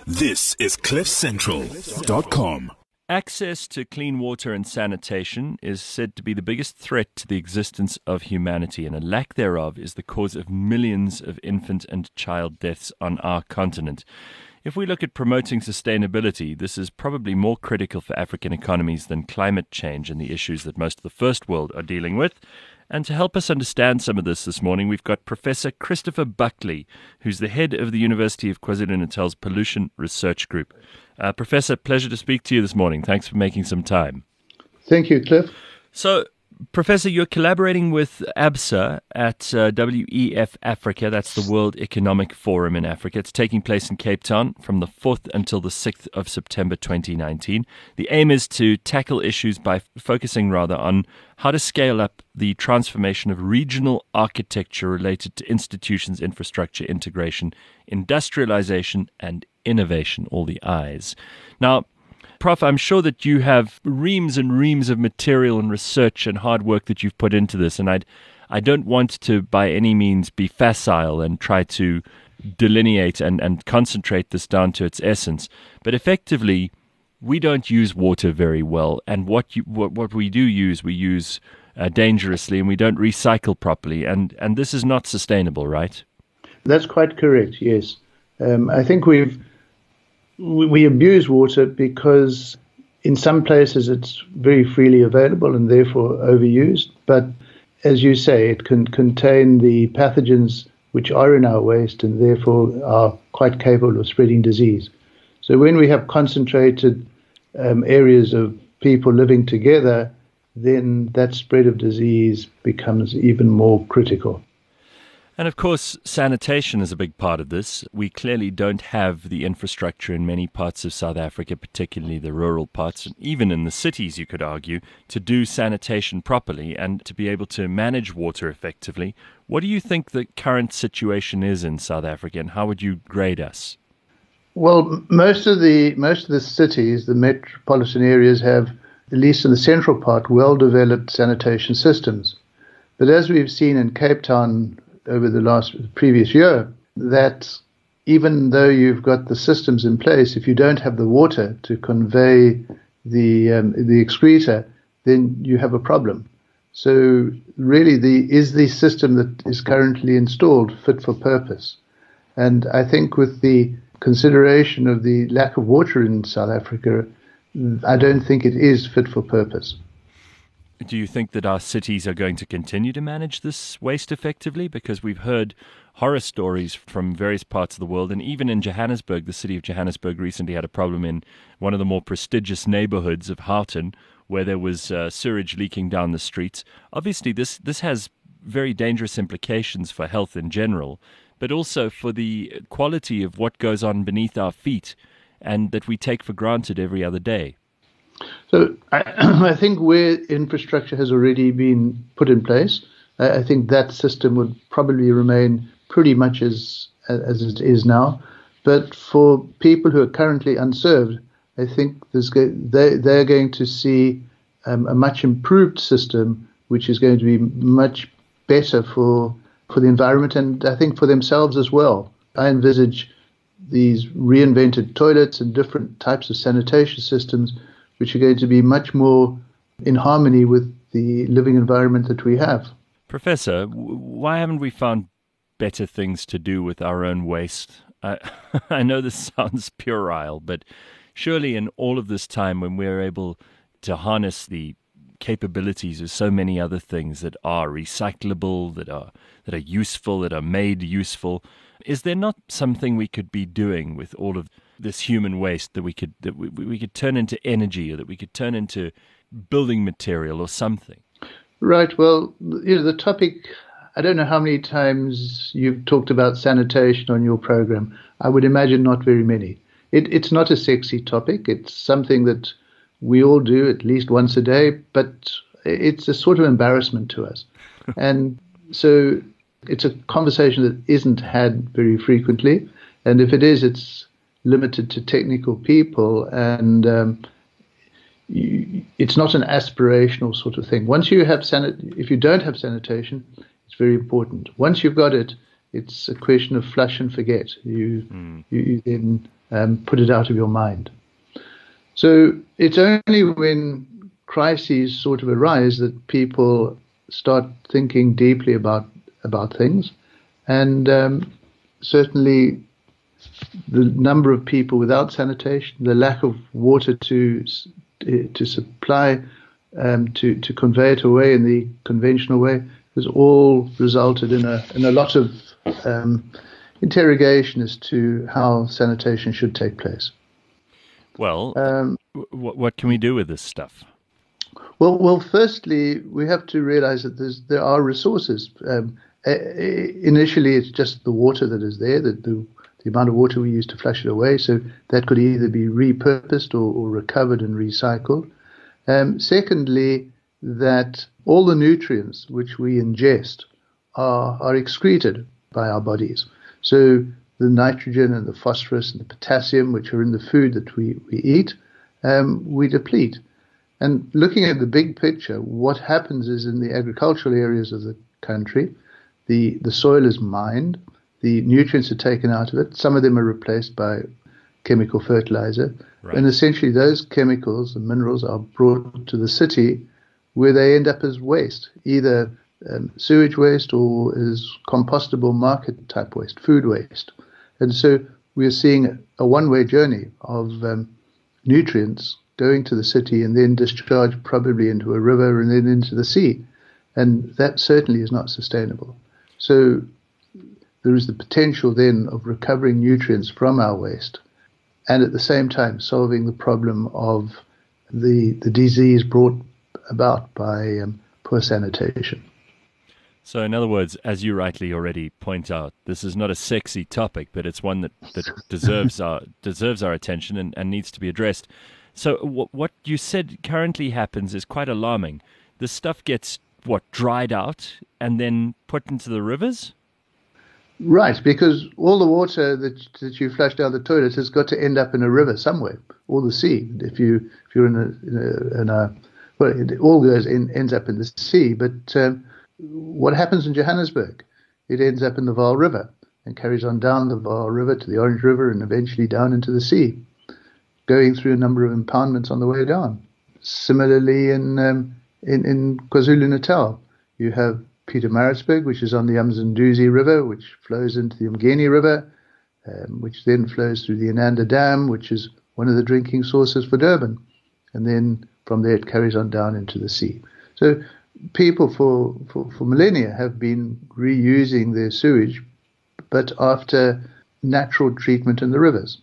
This is CliffCentral.com. Access to clean water and sanitation is said to be the biggest threat to the existence of humanity, and a lack thereof is the cause of millions of infant and child deaths on our continent. If we look at promoting sustainability, this is probably more critical for African economies than climate change and the issues that most of the first world are dealing with. And to help us understand some of this morning, we've got Professor Christopher Buckley, who's the head of the University of KwaZulu-Natal's Pollution Research Group. Professor, pleasure to speak to you this morning. Thanks for making some time. Thank you, Cliff. So, Professor, you're collaborating with ABSA at WEF Africa. That's the World Economic Forum in Africa. It's taking place in Cape Town from the 4th until the 6th of September 2019. The aim is to tackle issues by focusing rather on how to scale up the transformation of regional architecture related to institutions, infrastructure, integration, industrialization, and innovation, all the I's. Now, Prof, I'm sure that you have reams and reams of material and research and hard work that you've put into this, and I don't want to by any means be facile and try to delineate and concentrate this down to its essence. But effectively, we don't use water very well, and what we do use, we use dangerously, and we don't recycle properly, and this is not sustainable, right? That's quite correct, yes. I think we abuse water because in some places it's very freely available and therefore overused. But as you say, it can contain the pathogens which are in our waste and therefore are quite capable of spreading disease. So when we have concentrated areas of people living together, then that spread of disease becomes even more critical. And of course, sanitation is a big part of this. We clearly don't have the infrastructure in many parts of South Africa, particularly the rural parts, and even in the cities, you could argue, to do sanitation properly and to be able to manage water effectively. What do you think the current situation is in South Africa, and how would you grade us? Well, most of the cities, the metropolitan areas, have, at least in the central part, well-developed sanitation systems. But as we've seen in Cape Town over the previous year, that even though you've got the systems in place, if you don't have the water to convey the excreta, then you have a problem. So really, is the system that is currently installed fit for purpose? And I think with the consideration of the lack of water in South Africa, I don't think it is fit for purpose. Do you think that our cities are going to continue to manage this waste effectively? Because we've heard horror stories from various parts of the world, and even in Johannesburg, the city of Johannesburg recently had a problem in one of the more prestigious neighborhoods of Houghton, where there was sewage leaking down the streets. Obviously, this has very dangerous implications for health in general, but also for the quality of what goes on beneath our feet and that we take for granted every other day. So I think where infrastructure has already been put in place, I think that system would probably remain pretty much as it is now. But for people who are currently unserved, I think they're going to see a much improved system, which is going to be much better for the environment and I think for themselves as well. I envisage these reinvented toilets and different types of sanitation systems which are going to be much more in harmony with the living environment that we have. Professor, why haven't we found better things to do with our own waste? I know this sounds puerile, but surely in all of this time when we're able to harness the capabilities of so many other things that are recyclable, that are useful, that are made useful, is there not something we could be doing with all of this human waste that we could turn into energy, or that we could turn into building material or something? Right. Well, the topic, I don't know how many times you've talked about sanitation on your program. I would imagine not very many. It's not a sexy topic. It's something that we all do at least once a day, but it's a sort of embarrassment to us. And so it's a conversation that isn't had very frequently. And if it is, it's limited to technical people, and it's not an aspirational sort of thing. Once you have if you don't have sanitation, it's very important. Once you've got it, it's a question of flush and forget. You then put it out of your mind. So it's only when crises sort of arise that people start thinking deeply about things, and certainly the number of people without sanitation, the lack of water to supply, to convey it away in the conventional way, has all resulted in a lot of interrogation as to how sanitation should take place. Well, what can we do with this stuff? Well, firstly, we have to realize that there are resources. Initially, it's just the water that is there, the amount of water we use to flush it away. So that could either be repurposed or recovered and recycled. Secondly, that all the nutrients which we ingest are excreted by our bodies. So the nitrogen and the phosphorus and the potassium, which are in the food that we eat, we deplete. And looking at the big picture, what happens is in the agricultural areas of the country, the soil is mined, the nutrients are taken out of it, some of them are replaced by chemical fertilizer, right. And essentially those chemicals and minerals are brought to the city where they end up as waste, either sewage waste or as compostable market type waste, food waste. And so we're seeing a one-way journey of nutrients going to the city and then discharged probably into a river and then into the sea. And that certainly is not sustainable. So there is the potential then of recovering nutrients from our waste and at the same time solving the problem of the disease brought about by poor sanitation. So in other words, as you rightly already point out, this is not a sexy topic, but it's one that deserves our attention and needs to be addressed. So what you said currently happens is quite alarming. The stuff gets, dried out and then put into the rivers? Right, because all the water that you flush down the toilet has got to end up in a river somewhere, or the sea. If you're in a well, it all ends up in the sea. But what happens in Johannesburg? It ends up in the Vaal River and carries on down the Vaal River to the Orange River and eventually down into the sea, going through a number of impoundments on the way down. Similarly, in KwaZulu-Natal, you have Pietermaritzburg, which is on the Umzinduzi River, which flows into the Umgeni River, which then flows through the Inanda Dam, which is one of the drinking sources for Durban. And then from there it carries on down into the sea. So people for millennia have been reusing their sewage, but after natural treatment in the rivers.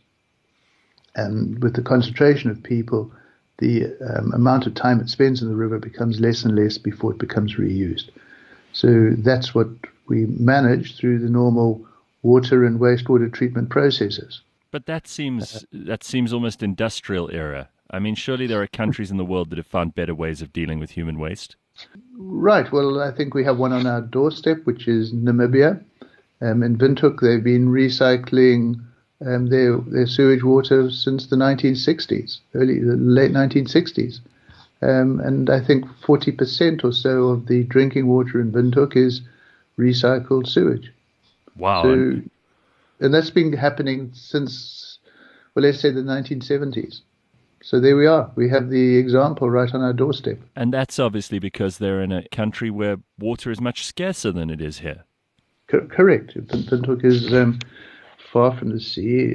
And with the concentration of people, the amount of time it spends in the river becomes less and less before it becomes reused. So that's what we manage through the normal water and wastewater treatment processes. But that seems almost industrial era. I mean, surely there are countries in the world that have found better ways of dealing with human waste. Right. Well, I think we have one on our doorstep, which is Namibia. In Windhoek, they've been recycling their sewage water since the 1960s, late 1960s. And I think 40% or so of the drinking water in Windhoek is recycled sewage. Wow. So, and that's been happening since, well, let's say the 1970s. So there we are. We have the example right on our doorstep. And that's obviously because they're in a country where water is much scarcer than it is here. Correct. Windhoek is far from the sea,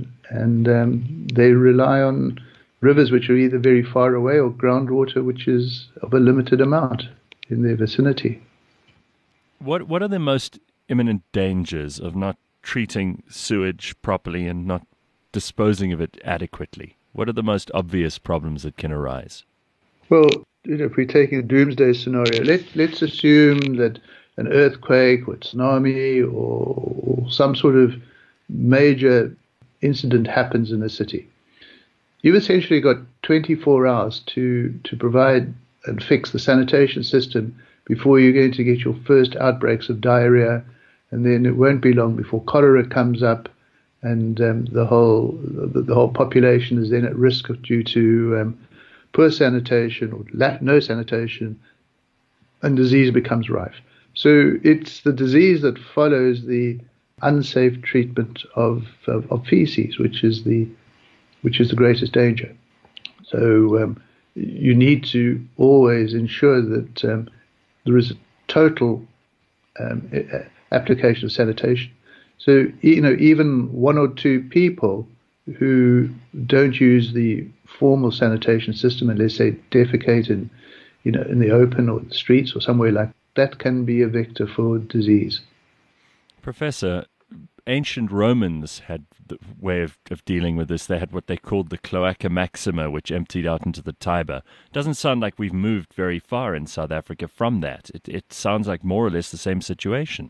and they rely on rivers which are either very far away or groundwater which is of a limited amount in their vicinity. What are the most imminent dangers of not treating sewage properly and not disposing of it adequately? What are the most obvious problems that can arise? Well, if we're taking a doomsday scenario, let's assume that an earthquake or tsunami or some sort of major incident happens in a city. You've essentially got 24 hours to provide and fix the sanitation system before you're going to get your first outbreaks of diarrhea, and then it won't be long before cholera comes up, and the whole population is then at risk due to poor sanitation or no sanitation, and disease becomes rife. So it's the disease that follows the unsafe treatment of feces, which is the greatest danger. So you need to always ensure that there is a total application of sanitation. So even one or two people who don't use the formal sanitation system, unless they defecate in the open or the streets or somewhere like that, can be a vector for disease. Professor, ancient Romans had the way of dealing with this. They had what they called the Cloaca Maxima, which emptied out into the Tiber. Doesn't sound like we've moved very far in South Africa from that. It sounds like more or less the same situation.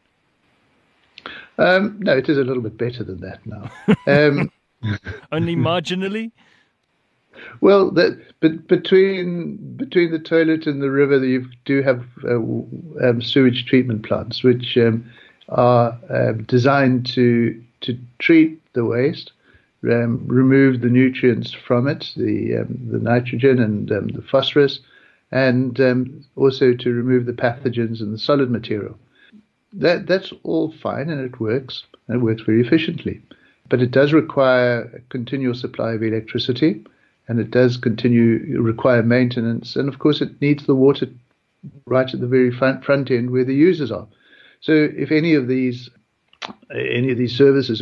No, it is a little bit better than that now. Only marginally? Well, but between the toilet and the river, you do have sewage treatment plants, which are designed to treat the waste, remove the nutrients from it, the nitrogen and the phosphorus, and also to remove the pathogens and the solid material. That's all fine, and it works very efficiently. But it does require a continual supply of electricity, and it does require maintenance, and of course it needs the water right at the very front end where the users are. So if any of these services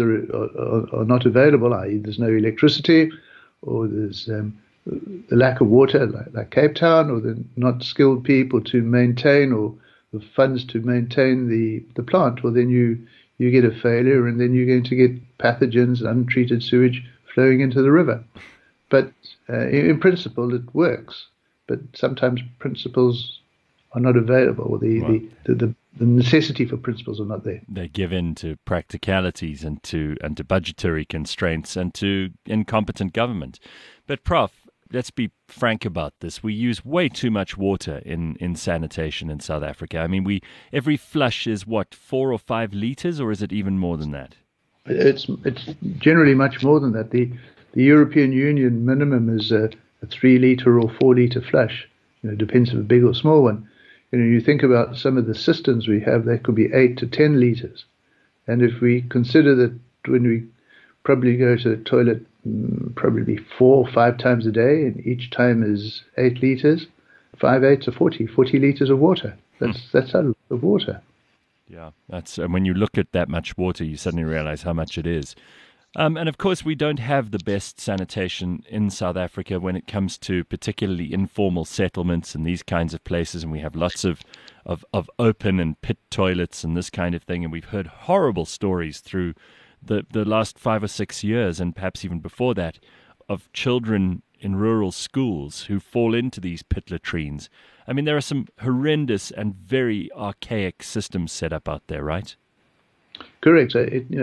are not available, i.e. there's no electricity, or there's the lack of water like Cape Town, or the not skilled people to maintain, or the funds to maintain the plant, well then you get a failure, and then you're going to get pathogens and untreated sewage flowing into the river. But in principle, it works. But sometimes principles are not available, or the necessity for principles are not there. They give in to practicalities and to budgetary constraints and to incompetent government. But Prof, let's be frank about this. We use way too much water in sanitation in South Africa. I mean, every flush is what, 4 or 5 liters, or is it even more than that? It's generally much more than that. The European Union minimum is a 3 liter or 4 liter flush. Depends if a big or small one. You think about some of the cisterns we have, they could be 8 to 10 liters. And if we consider that when we probably go to the toilet probably 4 or 5 times a day, and each time is 8 liters, 5 8s are 40 liters of water. That's a lot of water. Yeah, and when you look at that much water, you suddenly realize how much it is. And of course, we don't have the best sanitation in South Africa when it comes to particularly informal settlements and these kinds of places. And we have lots of open and pit toilets and this kind of thing. And we've heard horrible stories through the last 5 or 6 years, and perhaps even before that, of children in rural schools who fall into these pit latrines. I mean, there are some horrendous and very archaic systems set up out there, right? Correct.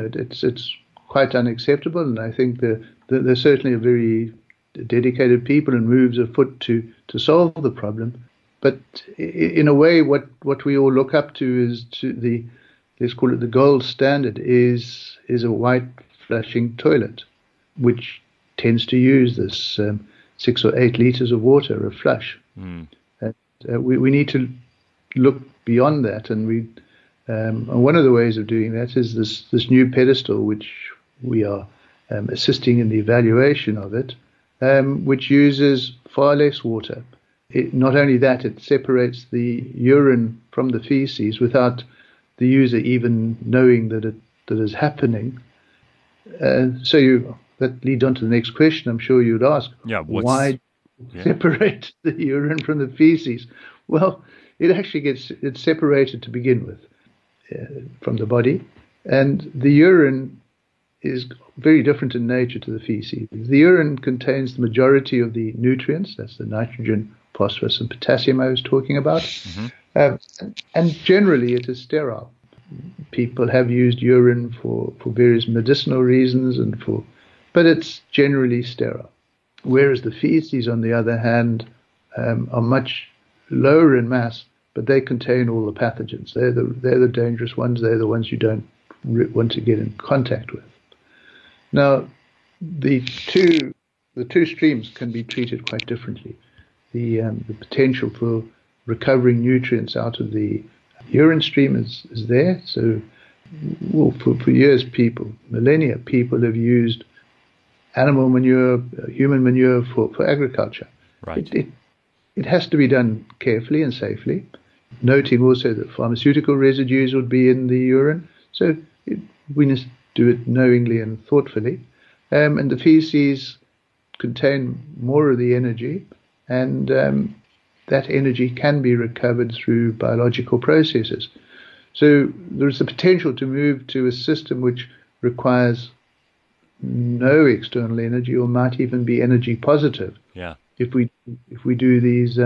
It's quite unacceptable, and I think there's certainly a very dedicated people and moves afoot to solve the problem. But in a way, what we all look up to is let's call it the gold standard, is a white flushing toilet, which tends to use this 6 or 8 liters of water a flush. And we need to look beyond that, and one of the ways of doing that is this new pedestal, which we are assisting in the evaluation of it, which uses far less water. Not only that, it separates the urine from the feces without the user even knowing that it is happening. That leads on to the next question. I'm sure you'd ask, why separate the urine from the feces? Well, it's separated to begin with from the body, and the urine is very different in nature to the feces. The urine contains the majority of the nutrients. That's the nitrogen, phosphorus, and potassium I was talking about. Mm-hmm. And generally it is sterile. People have used urine for various medicinal reasons, but it's generally sterile. Whereas the feces, on the other hand, are much lower in mass, but they contain all the pathogens. They're the dangerous ones. They're the ones you don't want to get in contact with. Now, the two streams can be treated quite differently. The potential for recovering nutrients out of the urine stream is there. So well, for years, millennia, people have used animal manure, human manure for agriculture. Right. It has to be done carefully and safely, noting also that pharmaceutical residues would be in the urine. So we must do it knowingly and thoughtfully. And the feces contain more of the energy, and that energy can be recovered through biological processes. So there's the potential to move to a system which requires no external energy, or might even be energy positive. Yeah. If we do these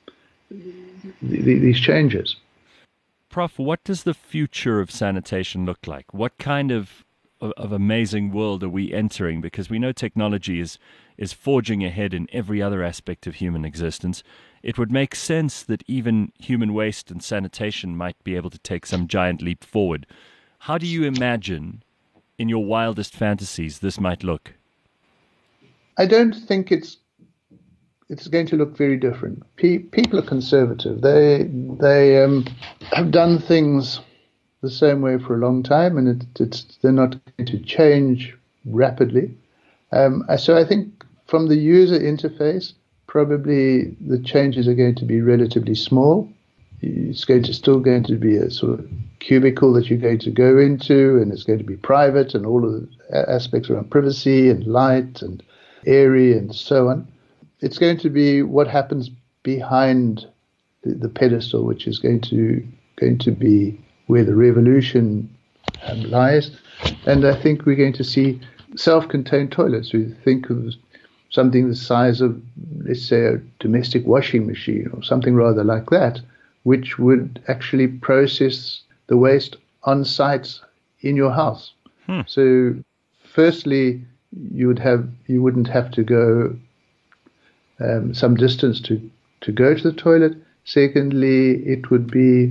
changes. Prof, what does the future of sanitation look like? What kind of amazing world are we entering? Because we know technology is forging ahead in every other aspect of human existence. It would make sense that even human waste and sanitation might be able to take some giant leap forward. How do you imagine, in your wildest fantasies, this might look? I don't think it's going to look very different. People are conservative. They have done things the same way for a long time, and they're not going to change rapidly. So I think from the user interface, probably the changes are going to be relatively small. It's still going to be a sort of cubicle that you're going to go into, and it's going to be private, and all of the aspects around privacy and light and airy and so on. It's going to be what happens behind the pedestal, which is going to be where the revolution lies. And I think we're going to see self-contained toilets. We think of something the size of, let's say, a domestic washing machine or something rather like that, which would actually process the waste on site in your house. So firstly, you wouldn't have to go some distance to go to the toilet. Secondly, it would be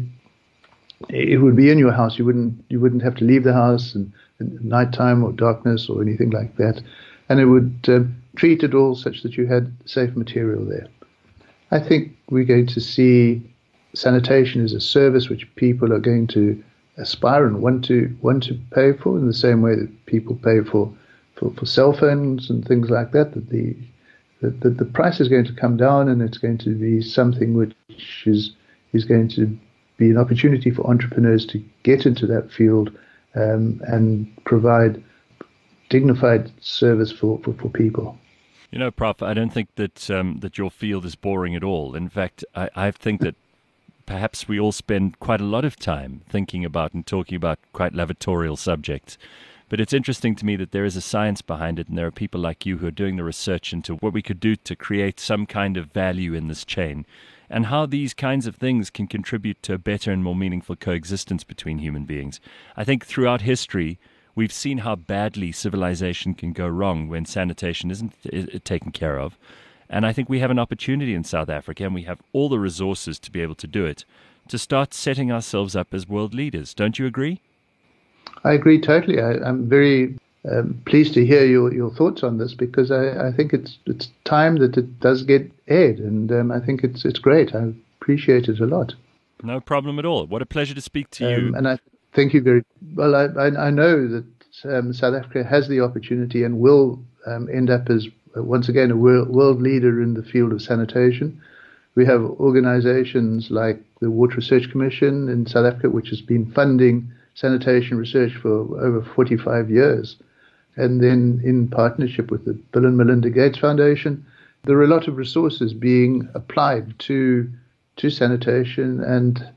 in your house. You wouldn't have to leave the house in nighttime or darkness or anything like that, and it would treat it all such that you had safe material there. I think we're going to see sanitation as a service which people are going to aspire and want to pay for, in the same way that people pay for cell phones and things like that. That the price is going to come down, and it's going to be something which is going to be an opportunity for entrepreneurs to get into that field and provide dignified service for people. You know, Prof, I don't think that your field is boring at all. In fact, I think that perhaps we all spend quite a lot of time thinking about and talking about quite lavatorial subjects. But it's interesting to me that there is a science behind it, and there are people like you who are doing the research into what we could do to create some kind of value in this chain, and how these kinds of things can contribute to a better and more meaningful coexistence between human beings. I think throughout history, we've seen how badly civilization can go wrong when sanitation isn't taken care of. And I think we have an opportunity in South Africa, and we have all the resources to be able to do it, to start setting ourselves up as world leaders. Don't you agree? I agree totally. I'm very pleased to hear your thoughts on this, because I think it's time that it does get aired, and I think it's great. I appreciate it a lot. No problem at all. What a pleasure to speak to you. And I thank you very well. I know that South Africa has the opportunity and will end up as, once again, a world leader in the field of sanitation. We have organizations like the Water Research Commission in South Africa, which has been funding sanitation research for over 45 years. And then in partnership with the Bill and Melinda Gates Foundation, there are a lot of resources being applied to sanitation and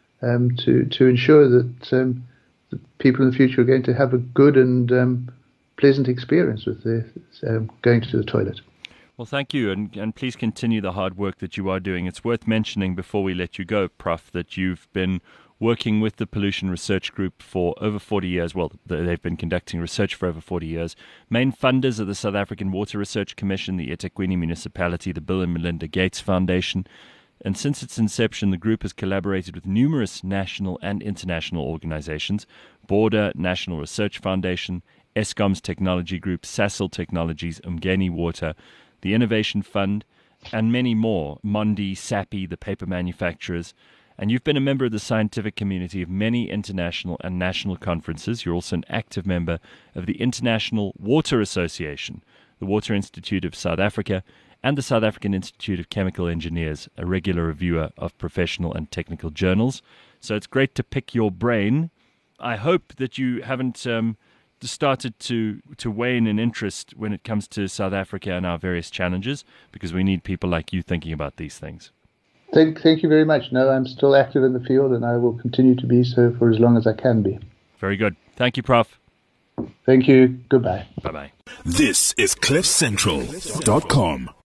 to ensure that people in the future are going to have a good and pleasant experience with going to the toilet. Well, thank you, and please continue the hard work that you are doing. It's worth mentioning before we let you go, Prof, that you've been working with the Pollution Research Group for over 40 years. Well, they've been conducting research for over 40 years. Main funders are the South African Water Research Commission, the eThekwini Municipality, the Bill and Melinda Gates Foundation. And since its inception, the group has collaborated with numerous national and international organizations: Border National Research Foundation, Eskom's Technology Group, Sasol Technologies, Umgeni Water, the Innovation Fund, and many more, Mondi, Sappi, the paper manufacturers. And you've been a member of the scientific community of many international and national conferences. You're also an active member of the International Water Association, the Water Institute of South Africa, and the South African Institute of Chemical Engineers, a regular reviewer of professional and technical journals. So it's great to pick your brain. I hope that you haven't started to wane in interest when it comes to South Africa and our various challenges, because we need people like you thinking about these things. Thank you very much. No, I'm still active in the field, and I will continue to be so for as long as I can be. Very good. Thank you, Prof. Thank you. Goodbye. Bye-bye. This is CliffCentral.com.